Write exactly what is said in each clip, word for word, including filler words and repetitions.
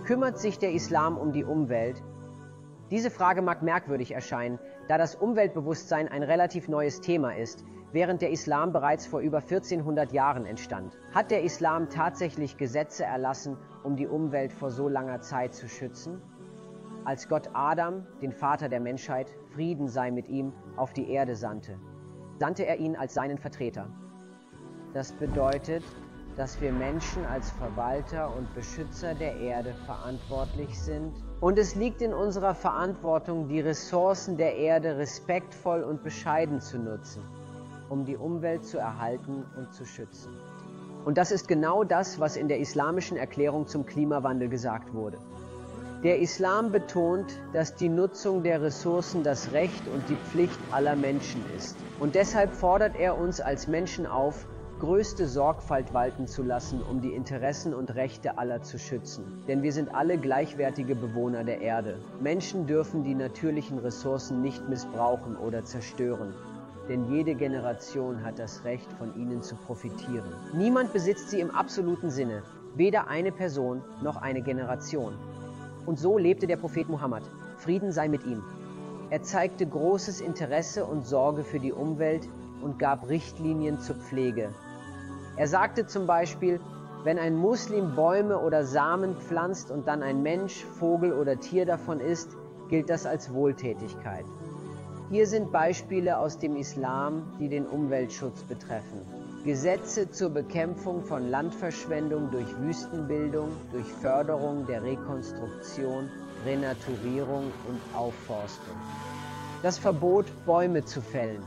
Kümmert sich der Islam um die Umwelt? Diese Frage mag merkwürdig erscheinen, da das Umweltbewusstsein ein relativ neues Thema ist, während der Islam bereits vor über vierzehnhundert Jahren entstand. Hat der Islam tatsächlich Gesetze erlassen, um die Umwelt vor so langer Zeit zu schützen? Als Gott Adam, den Vater der Menschheit, Frieden sei mit ihm, auf die Erde sandte, sandte er ihn als seinen Vertreter. Das bedeutet, dass wir Menschen als Verwalter und Beschützer der Erde verantwortlich sind. Und es liegt in unserer Verantwortung, die Ressourcen der Erde respektvoll und bescheiden zu nutzen, um die Umwelt zu erhalten und zu schützen. Und das ist genau das, was in der islamischen Erklärung zum Klimawandel gesagt wurde. Der Islam betont, dass die Nutzung der Ressourcen das Recht und die Pflicht aller Menschen ist. Und deshalb fordert er uns als Menschen auf, größte Sorgfalt walten zu lassen, um die Interessen und Rechte aller zu schützen. Denn wir sind alle gleichwertige Bewohner der Erde. Menschen dürfen die natürlichen Ressourcen nicht missbrauchen oder zerstören, denn jede Generation hat das Recht, von ihnen zu profitieren. Niemand besitzt sie im absoluten Sinne, weder eine Person noch eine Generation. Und so lebte der Prophet Muhammad, Frieden sei mit ihm. Er zeigte großes Interesse und Sorge für die Umwelt und gab Richtlinien zur Pflege. Er sagte zum Beispiel, wenn ein Muslim Bäume oder Samen pflanzt und dann ein Mensch, Vogel oder Tier davon isst, gilt das als Wohltätigkeit. Hier sind Beispiele aus dem Islam, die den Umweltschutz betreffen. Gesetze zur Bekämpfung von Landverschwendung durch Wüstenbildung, durch Förderung der Rekonstruktion, Renaturierung und Aufforstung. Das Verbot, Bäume zu fällen.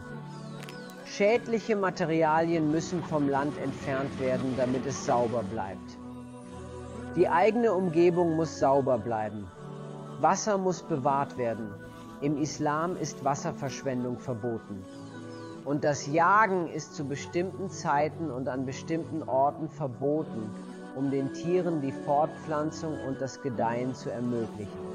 Schädliche Materialien müssen vom Land entfernt werden, damit es sauber bleibt. Die eigene Umgebung muss sauber bleiben. Wasser muss bewahrt werden. Im Islam ist Wasserverschwendung verboten. Und das Jagen ist zu bestimmten Zeiten und an bestimmten Orten verboten, um den Tieren die Fortpflanzung und das Gedeihen zu ermöglichen.